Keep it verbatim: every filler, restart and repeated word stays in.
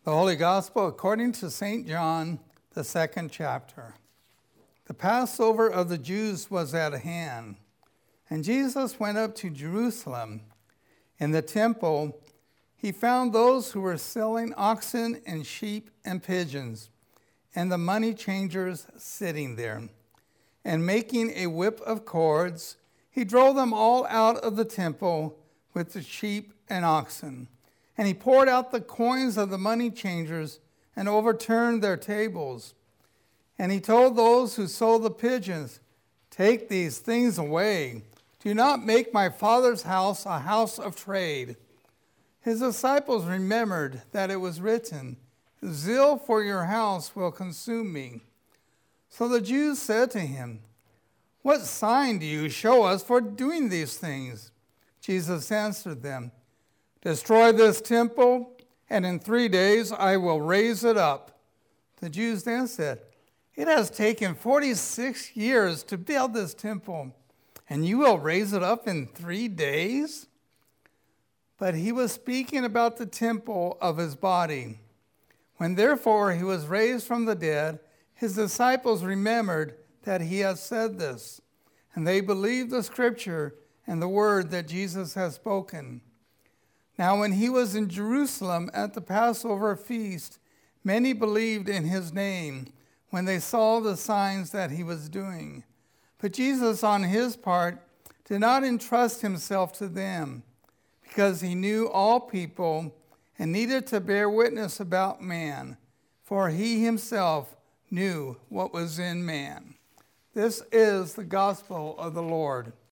The Holy Gospel according to Saint John, the second chapter. The Passover of the Jews was at hand, and Jesus went up to Jerusalem. In the temple, he found those who were selling oxen and sheep and pigeons, and the money changers sitting there. And making a whip of cords, he drove them all out of the temple with the sheep and oxen. And he poured out the coins of the money changers and overturned their tables. And he told those who sold the pigeons, "Take these things away. Do not make my Father's house a house of trade." His disciples remembered that it was written, "Zeal for your house will consume me." So the Jews said to him, "What sign do you show us for doing these things?" Jesus answered them, "Destroy this temple, and in three days I will raise it up." The Jews then said, "It has taken forty-six years to build this temple, and you will raise it up in three days?" But he was speaking about the temple of his body. When therefore he was raised from the dead, his disciples remembered that he had said this, and they believed the scripture and the word that Jesus had spoken. Now when he was in Jerusalem at the Passover feast, many believed in his name when they saw the signs that he was doing. But Jesus, on his part, did not entrust himself to them, because he knew all people and needed to bear witness about man, for he himself knew what was in man. This is the gospel of the Lord.